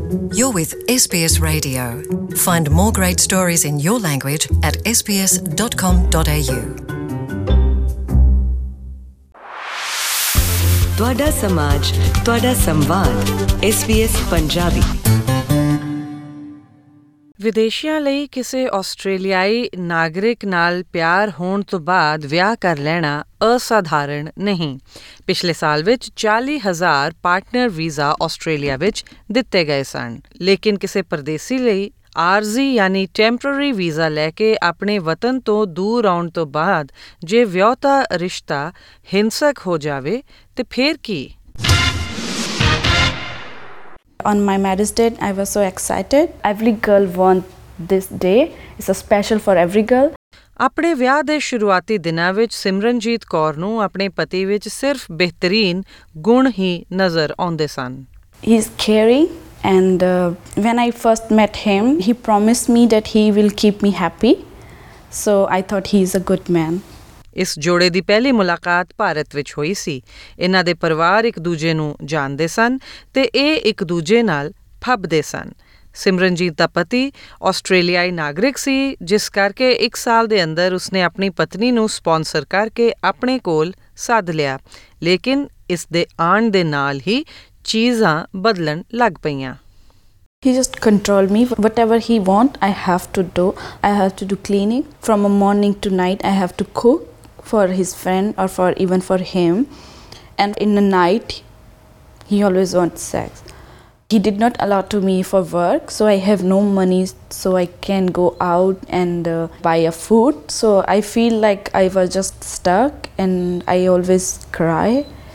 You're with SBS Radio. Find more great stories in your language at sbs.com.au. ਤੁਹਾਡਾ ਸਮਾਜ, ਤੁਹਾਡਾ ਸੰਵਾਦ, SBS Punjabi. ਵਿਦੇਸ਼ੀਆਂ ਲਈ ਕਿਸੇ ਆਸਟ੍ਰੇਲੀਆਈ ਨਾਗਰਿਕ ਨਾਲ ਪਿਆਰ ਹੋਣ ਤੋਂ ਬਾਅਦ ਵਿਆਹ ਕਰ ਲੈਣਾ ਅਸਾਧਾਰਨ ਨਹੀਂ। ਪਿਛਲੇ ਸਾਲ ਵਿੱਚ 40,000 ਪਾਰਟਨਰ ਵੀਜ਼ਾ ਆਸਟ੍ਰੇਲੀਆ ਵਿੱਚ ਦਿੱਤੇ ਗਏ ਸਨ, ਲੇਕਿਨ ਕਿਸੇ ਪਰਦੇਸੀ ਲਈ ਆਰਜ਼ੀ ਯਾਨੀ ਟੈਂਪਰਰੀ ਵੀਜ਼ਾ ਲੈ ਕੇ ਆਪਣੇ ਵਤਨ ਤੋਂ ਦੂਰ ਆਉਣ ਤੋਂ ਬਾਅਦ ਜੇ ਵਿਆਹੁਤਾ ਰਿਸ਼ਤਾ ਹਿੰਸਕ ਹੋ ਜਾਵੇ ਤੇ ਫਿਰ ਕੀ? On my marriage date, I was so excited. Every girl wants this day. It's a special for every girl. ਆਪਣੇ ਵਿਆਹ ਦੇ ਸ਼ੁਰੂਆਤੀ ਦਿਨਾਂ ਵਿੱਚ ਸਿਮਰਨਜੀਤ ਕੌਰ ਨੂੰ ਆਪਣੇ ਪਤੀ ਵਿੱਚ ਸਿਰਫ ਬਿਹਤਰੀਨ ਗੁਣ ਹੀ ਨਜ਼ਰ ਆਉਂਦੇ ਸਨ। He's caring, and when I first met him, he promised me that he will keep me happy. So I thought he is a good man. ਇਸ ਜੋੜੇ ਦੀ ਪਹਿਲੀ ਮੁਲਾਕਾਤ ਭਾਰਤ ਵਿੱਚ ਹੋਈ ਸੀ। ਇਹਨਾਂ ਦੇ ਪਰਿਵਾਰ ਇੱਕ ਦੂਜੇ ਨੂੰ ਜਾਣਦੇ ਸਨ ਤੇ ਇਹ ਇੱਕ ਦੂਜੇ ਨਾਲ ਫੱਬਦੇ ਸਨ। ਸਿਮਰਨਜੀਤ ਦਾ ਪਤੀ ਆਸਟ੍ਰੇਲੀਆਈ ਨਾਗਰਿਕ ਸੀ, ਜਿਸ ਕਰਕੇ 1 ਸਾਲ ਦੇ ਅੰਦਰ ਉਸਨੇ ਆਪਣੀ ਪਤਨੀ ਨੂੰ ਸਪਾਂਸਰ ਕਰਕੇ ਆਪਣੇ ਕੋਲ ਸੱਦ ਲਿਆ। ਲੇਕਿਨ ਇਸ ਦੇ ਆਉਣ ਦੇ ਨਾਲ ਹੀ ਚੀਜ਼ਾਂ ਬਦਲਣ ਲੱਗ ਪਈਆਂ। He just controlled me. Whatever he want, I have to do. I have to do cleaning from a morning to night. I have to cook for his friend or for even for him. And in the night, he always wants sex. He did not allow to me for work, so I have no money, so I can go out and buy a food. So I feel like I was just stuck, and I always cry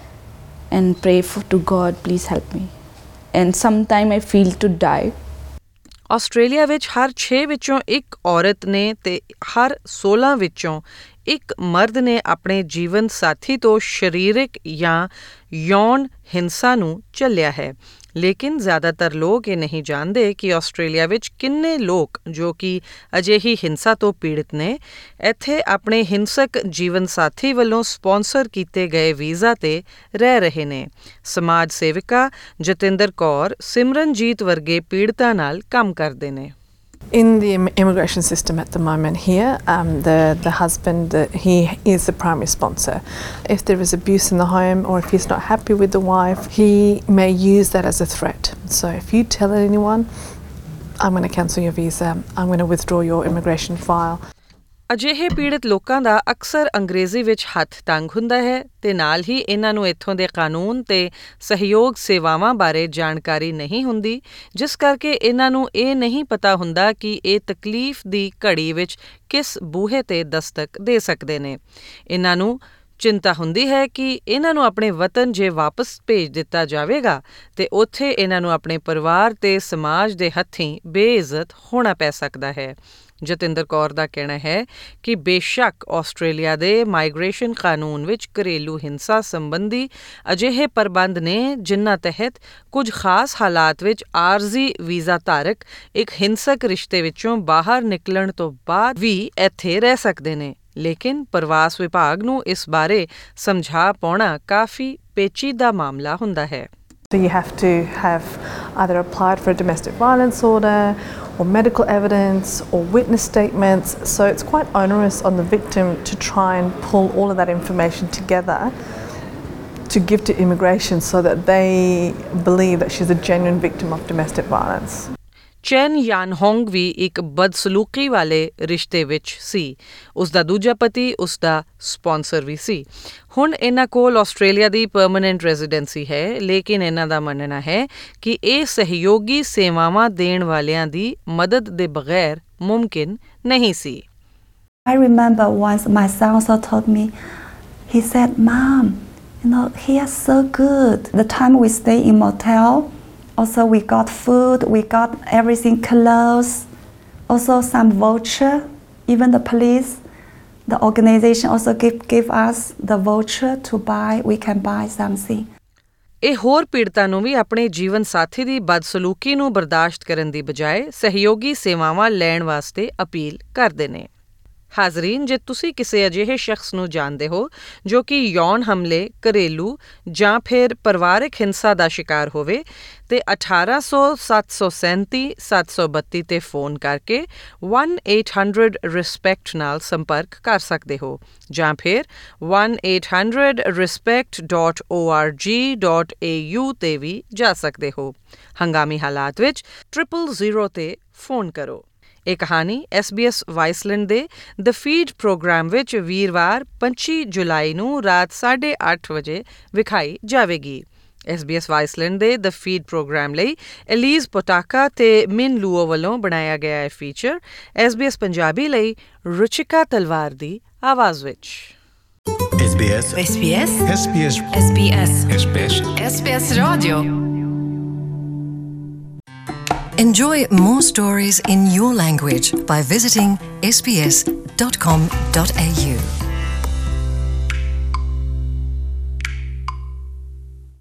and pray to God, please help me. And sometimes I feel to die. Australia ਵਿੱਚ ਹਰ 6 ਵਿੱਚੋਂ ਇੱਕ ਔਰਤ ਨੇ ਤੇ ਹਰ 16 ਵਿੱਚੋਂ ਇੱਕ ਮਰਦ ਨੇ ਆਪਣੇ ਜੀਵਨ ਸਾਥੀ ਤੋਂ ਸਰੀਰਕ ਜਾਂ ਯੌਨ ਹਿੰਸਾ ਨੂੰ ਝੱਲਿਆ ਹੈ। ਲੇਕਿਨ ਜ਼ਿਆਦਾਤਰ ਲੋਕ ਇਹ ਨਹੀਂ ਜਾਣਦੇ ਕਿ ਆਸਟ੍ਰੇਲੀਆ ਵਿੱਚ ਕਿੰਨੇ ਲੋਕ ਜੋ ਕਿ ਅਜਿਹੀ ਹਿੰਸਾ ਤੋਂ ਪੀੜਤ ਨੇ, ਇੱਥੇ ਆਪਣੇ ਹਿੰਸਕ ਜੀਵਨ ਸਾਥੀ ਵੱਲੋਂ ਸਪਾਂਸਰ ਕੀਤੇ ਗਏ ਵੀਜ਼ਾ 'ਤੇ ਰਹਿ ਰਹੇ ਨੇ। ਸਮਾਜ ਸੇਵਿਕਾ ਜਤਿੰਦਰ ਕੌਰ ਸਿਮਰਨਜੀਤ ਵਰਗੇ ਪੀੜਤਾਂ ਨਾਲ ਕੰਮ ਕਰਦੇ ਨੇ। In the immigration system at the moment here, the husband, he is the primary sponsor. If there is abuse in the home or if he's not happy with the wife, he may use that as a threat. So if you tell anyone, I'm going to cancel your visa, I'm going to withdraw your immigration file. ਅਜਿਹੇ ਪੀੜਤ ਲੋਕਾਂ ਦਾ ਅਕਸਰ ਅੰਗਰੇਜ਼ੀ ਵਿੱਚ ਹੱਥ ਤੰਗ ਹੁੰਦਾ ਹੈ ਤੇ ਨਾਲ ਹੀ ਇਹਨਾਂ ਨੂੰ ਇੱਥੋਂ ਦੇ ਕਾਨੂੰਨ ਤੇ ਸਹਿਯੋਗ ਸੇਵਾਵਾਂ ਬਾਰੇ ਜਾਣਕਾਰੀ ਨਹੀਂ ਹੁੰਦੀ, ਜਿਸ ਕਰਕੇ ਇਹਨਾਂ ਨੂੰ ਇਹ ਨਹੀਂ ਪਤਾ ਹੁੰਦਾ ਕਿ ਇਹ ਤਕਲੀਫ ਦੀ ਘੜੀ ਵਿੱਚ ਕਿਸ ਬੂਹੇ 'ਤੇ ਦਸਤਕ ਦੇ ਸਕਦੇ ਨੇ। ਇਹਨਾਂ ਨੂੰ ਚਿੰਤਾ ਹੁੰਦੀ ਹੈ ਕਿ ਇਹਨਾਂ ਨੂੰ ਆਪਣੇ ਵਤਨ ਜੇ ਵਾਪਸ ਭੇਜ ਦਿੱਤਾ ਜਾਵੇਗਾ ਤੇ ਉੱਥੇ ਇਹਨਾਂ ਨੂੰ ਆਪਣੇ ਪਰਿਵਾਰ ਤੇ ਸਮਾਜ ਦੇ ਹੱਥੀਂ ਬੇਇੱਜ਼ਤ ਹੋਣਾ ਪੈ ਸਕਦਾ ਹੈ। ਜਤਿੰਦਰ ਕੌਰ ਦਾ ਕਹਿਣਾ ਹੈ ਕਿ ਬੇਸ਼ੱਕ ਆਸਟ੍ਰੇਲੀਆ ਦੇ ਮਾਈਗ੍ਰੇਸ਼ਨ ਕਾਨੂੰਨ ਵਿੱਚ ਘਰੇਲੂ ਹਿੰਸਾ ਸੰਬੰਧੀ ਅਜਿਹੇ ਪ੍ਰਬੰਧ ਨੇ ਜਿਨ੍ਹਾਂ ਤਹਿਤ ਕੁਝ ਖਾਸ ਹਾਲਾਤ ਵਿੱਚ ਆਰਜ਼ੀ ਵੀਜ਼ਾ ਧਾਰਕ ਇੱਕ ਹਿੰਸਕ ਰਿਸ਼ਤੇ ਵਿੱਚੋਂ ਬਾਹਰ ਨਿਕਲਣ ਤੋਂ ਬਾਅਦ ਵੀ ਇੱਥੇ ਰਹਿ ਸਕਦੇ ਨੇ, ਲੇਕਿਨ ਪ੍ਰਵਾਸ ਵਿਭਾਗ ਨੂੰ ਇਸ ਬਾਰੇ ਸਮਝਾ ਪਾਉਣਾ ਕਾਫੀ ਪੇਚੀਦਾ ਮਾਮਲਾ ਹੁੰਦਾ ਹੈ। So you have to have either applied for a domestic violence order or medical evidence or witness statements. So it's quite onerous on the victim to try and pull all of that information together to give to immigration so that they believe that she's a genuine victim of domestic violence. ਚੈਨ ਯਾਨ Hong ਵੀ ਇੱਕ ਬਦਸਲੂਕੀ ਵਾਲੇ ਰਿਸ਼ਤੇ ਵਿੱਚ ਸੀ। ਉਸਦਾ ਦੂਜਾ ਪਤੀ ਉਸਦਾ sponsor ਵੀ ਸੀ। ਹੁਣ ਇਹਨਾਂ ਕੋਲ ਆਸਟ੍ਰੇਲੀਆ ਦੀ ਪਰਮਾਨੈਂਟ ਰੈਜ਼ੀਡੈਂਸੀ ਹੈ, ਲੇਕਿਨ ਇਹਨਾਂ ਦਾ ਮੰਨਣਾ ਹੈ ਕਿ ਇਹ ਸਹਿਯੋਗੀ ਸੇਵਾਵਾਂ ਦੇਣ ਵਾਲਿਆਂ ਦੀ ਮਦਦ ਦੇ ਬਗੈਰ ਮੁਮਕਿਨ ਨਹੀਂ ਸੀ। I remember once my son also told me, he said, Mom, he is so good. The time we stay in motel, also we got food, we got everything, clothes, also some voucher. Even the police, the organization also give us the voucher to buy, we can buy something. ਇਹ ਹੋਰ ਪੀੜਤਾਂ ਨੂੰ ਵੀ ਆਪਣੇ ਜੀਵਨ ਸਾਥੀ ਦੀ ਬਦਸਲੂਕੀ ਨੂੰ ਬਰਦਾਸ਼ਤ ਕਰਨ ਦੀ ਬਜਾਏ ਸਹਿਯੋਗੀ ਸੇਵਾਵਾਂ ਲੈਣ ਵਾਸਤੇ ਅਪੀਲ ਕਰਦੇ ਨੇ। ਹਾਜ਼ਰੀਨ, ਜੇ ਤੁਸੀਂ ਕਿਸੇ ਅਜਿਹੇ ਸ਼ਖਸ ਨੂੰ ਜਾਣਦੇ ਹੋ ਜੋ ਕਿ ਯੌਨ ਹਮਲੇ, ਘਰੇਲੂ ਜਾਂ ਫਿਰ ਪਰਿਵਾਰਕ ਹਿੰਸਾ ਦਾ ਸ਼ਿਕਾਰ ਹੋਵੇ ਤੇ 1800-737-732 ਤੇ ਫੋਨ ਕਰਕੇ 1-800-RESPECT ਨਾਲ ਸੰਪਰਕ ਕਰ ਸਕਦੇ ਹੋ ਜਾਂ ਫਿਰ 1-800-respect.org.au ਤੇ ਵੀ ਜਾ ਸਕਦੇ ਹੋ। ਹੰਗਾਮੀ ਹਾਲਾਤ ਵਿੱਚ 000 ਤੇ ਫੋਨ ਕਰੋ। ਇਹ ਕਹਾਣੀ SBS ਵਾਈਸਲੈਂਡ ਦੇ ਦ ਫੀਡ ਪ੍ਰੋਗਰਾਮ ਵਿੱਚ ਵੀਰਵਾਰ 25 ਜੁਲਾਈ ਨੂੰ ਰਾਤ 8:30 ਵਜੇ ਵਿਖਾਈ ਜਾਵੇਗੀ। SBS ਵਾਈਸਲੈਂਡ ਦੇ ਦ ਫੀਡ ਪ੍ਰੋਗਰਾਮ ਲਈ ਐਲੀਜ਼ ਪੋਟਾਕਾ ਤੇ ਮਿਨ ਲੂਓ ਵੱਲੋਂ ਬਣਾਇਆ ਗਿਆ ਇਹ ਫੀਚਰ SBS ਪੰਜਾਬੀ ਲਈ ਰੁਚਿਕਾ ਤਲਵਾਰ ਦੀ ਆਵਾਜ਼ ਵਿੱਚ। SBS SBS SBS SBS SBS SBS Radio. Enjoy more stories in your language by visiting sbs.com.au.